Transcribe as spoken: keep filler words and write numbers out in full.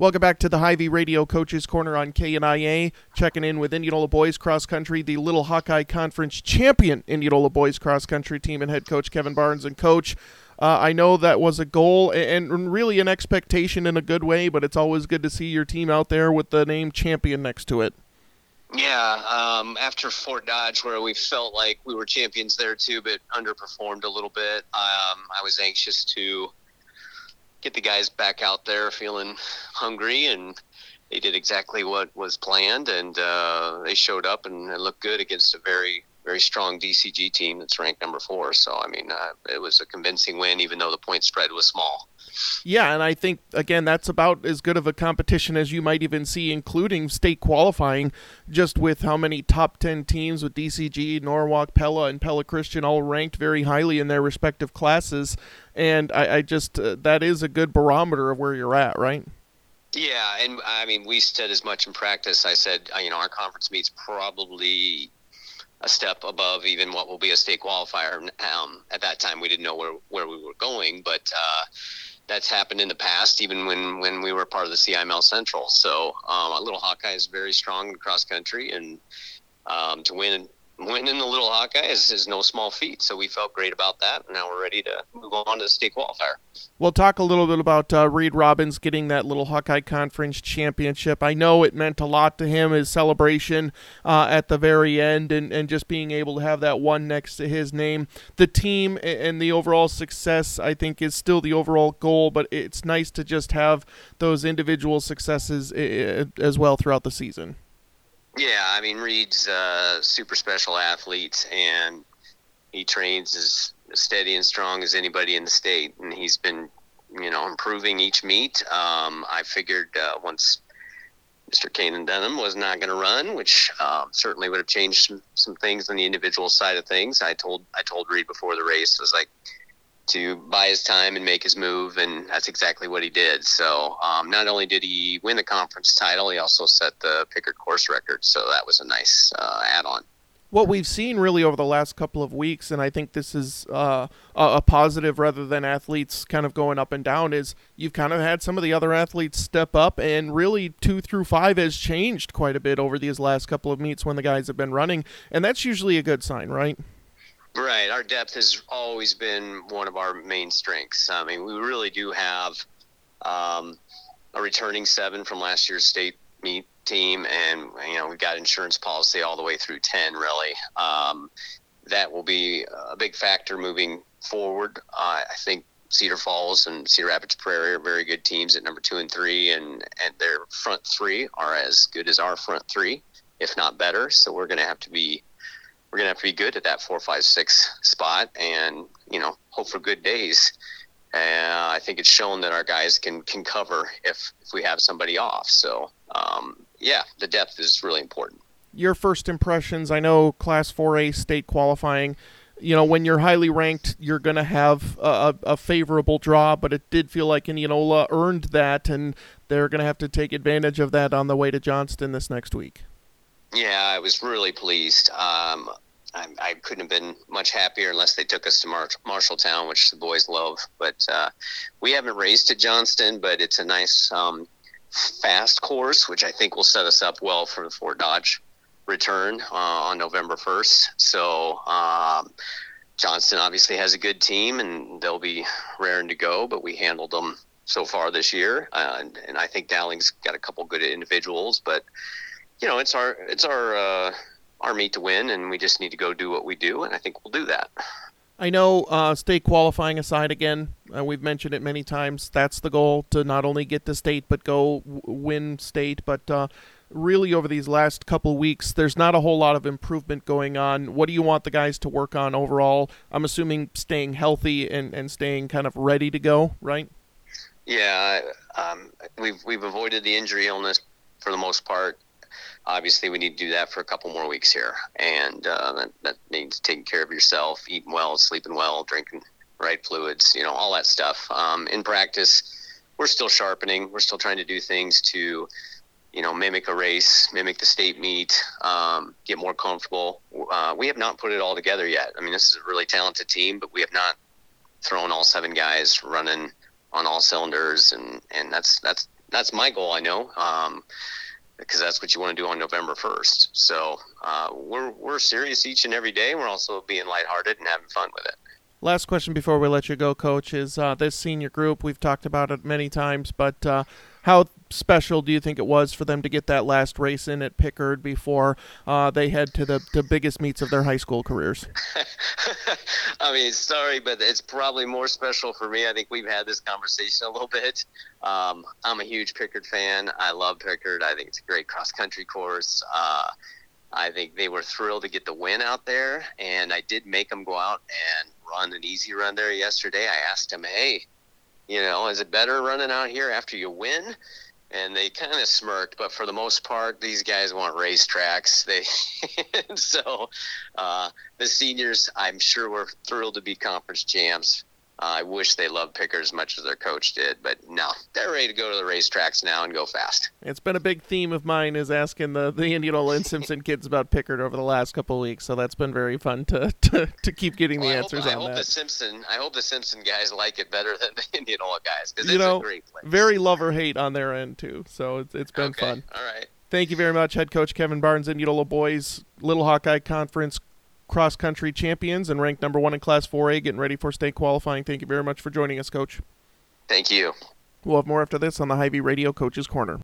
Welcome back to the Hy-Vee Radio Coaches Corner on K N I A. Checking in with Indianola Boys Cross Country, the Little Hawkeye Conference champion Indianola Boys Cross Country team, and head coach Kevin Barnes. And coach, uh, I know that was a goal and really an expectation in a good way, but it's always good to see your team out there with the name champion next to it. Yeah, um, after Fort Dodge, where we felt like we were champions there too, but underperformed a little bit, um, I was anxious to get the guys back out there feeling hungry, and they did exactly what was planned, and uh, they showed up and it looked good against a very, very strong D C G team that's ranked number four. So, I mean, uh, it was a convincing win, even though the point spread was small. Yeah, and I think, again, that's about as good of a competition as you might even see, including state qualifying, just with how many top ten teams with D C G, Norwalk, Pella, and Pella Christian all ranked very highly in their respective classes. And I, I just, uh, that is a good barometer of where you're at, right? Yeah, and I mean, we said as much in practice. I said, you know, our conference meet's probably a step above even what will be a state qualifier. Um, at that time, we didn't know where, where we were going, but uh, that's happened in the past, even when, when we were part of the C I M L Central. So um, a Little Hawkeye is very strong in cross country, and um, to win winning the Little Hawkeye is, is no small feat. So we felt great about that, and now we're ready to move on to the state qualifier. We'll talk a little bit about uh, Reed Robbins getting that Little Hawkeye Conference championship. I know it meant a lot to him, his celebration uh, at the very end, and, and just being able to have that one next to his name. The team and the overall success, I think, is still the overall goal, but it's nice to just have those individual successes as well throughout the season. Yeah, I mean, Reed's a super special athlete, and he trains as steady and strong as anybody in the state, and he's been, you know, improving each meet. Um, I figured uh, once Mister Kanan Dunham was not going to run, which uh, certainly would have changed some, some things on the individual side of things. I told I told Reed before the race, I was like, to buy his time and make his move, and that's exactly what he did. So um, not only did he win the conference title, he also set the Pickard course record, so that was a nice uh, add-on. What we've seen really over the last couple of weeks, and I think this is uh, a positive rather than athletes kind of going up and down, is you've kind of had some of the other athletes step up, and really two through five has changed quite a bit over these last couple of meets when the guys have been running, and that's usually a good sign, right? Right. Our depth has always been one of our main strengths. I mean, we really do have um, a returning seven from last year's state meet team, and, you know, we've got insurance policy all the way through ten, really. Um, that will be a big factor moving forward. Uh, I think Cedar Falls and Cedar Rapids Prairie are very good teams at number two and three, and, and their front three are as good as our front three, if not better. So we're going to have to be We're going to have to be good at that four, five, six spot, and, you know, hope for good days. Uh, I think it's shown that our guys can, can cover if, if we have somebody off. So, um, yeah, the depth is really important. Your first impressions, I know Class four A state qualifying, you know, when you're highly ranked, you're going to have a, a favorable draw, but it did feel like Indianola earned that, and they're going to have to take advantage of that on the way to Johnston this next week. Yeah, I was really pleased. Um, I, I couldn't have been much happier unless they took us to Mar- Marshalltown, which the boys love. But uh, we haven't raced at Johnston, but it's a nice um, fast course, which I think will set us up well for the Fort Dodge return uh, on November first. So um, Johnston obviously has a good team, and they'll be raring to go, but we handled them so far this year. Uh, and, and I think Dowling's got a couple good individuals, but you know, it's our it's our uh, our meet to win, and we just need to go do what we do, and I think we'll do that. I know uh, state qualifying aside again, uh, we've mentioned it many times, that's the goal, to not only get to state but go w- win state, but uh, really over these last couple weeks, there's not a whole lot of improvement going on. What do you want the guys to work on overall? I'm assuming staying healthy and, and staying kind of ready to go, right? Yeah, um, we've, we've avoided the injury illness for the most part. Obviously, we need to do that for a couple more weeks here, and uh, that, that means taking care of yourself, eating well, sleeping well, drinking right fluids, you know, all that stuff. Um, in practice, we're still sharpening. We're still trying to do things to, you know, mimic a race, mimic the state meet, um, get more comfortable. Uh, we have not put it all together yet. I mean, this is a really talented team, but we have not thrown all seven guys running on all cylinders, and, and that's that's that's my goal, I know, um, because that's what you want to do on November first. So uh, we're we're serious each and every day. We're also being lighthearted and having fun with it. Last question before we let you go, Coach, is uh, this senior group. We've talked about it many times, but uh, how special do you think it was for them to get that last race in at Pickard before uh, they head to the, the biggest meets of their high school careers? I mean, sorry, but it's probably more special for me. I think we've had this conversation a little bit. Um, I'm a huge Pickard fan. I love Pickard. I think it's a great cross-country course. Uh, I think they were thrilled to get the win out there, and I did make them go out and run an easy run there yesterday. I asked them, hey, you know, is it better running out here after you win? And they kind of smirked, but for the most part, these guys want racetracks. They so uh, the seniors, I'm sure, were thrilled to be conference champs. Uh, I wish they loved Pickard as much as their coach did, but no, they're ready to go to the racetracks now and go fast. It's been a big theme of mine is asking the, the Indianola and Simpson kids about Pickard over the last couple of weeks, so that's been very fun to to, to keep getting well, the I answers hope, on I hope that. The Simpson, I hope the Simpson guys like it better than the Indianola guys, because you it's know, a great place. Very love or hate on their end, too, so it's, it's been okay. fun. All right. Thank you very much, Head Coach Kevin Barnes, Indianola boys Little Hawkeye Conference cross-country champions and ranked number one in Class four A, getting ready for state qualifying. Thank you very much for joining us, Coach. Thank you. We'll have more after this on the Hy-Vee Radio Coach's Corner.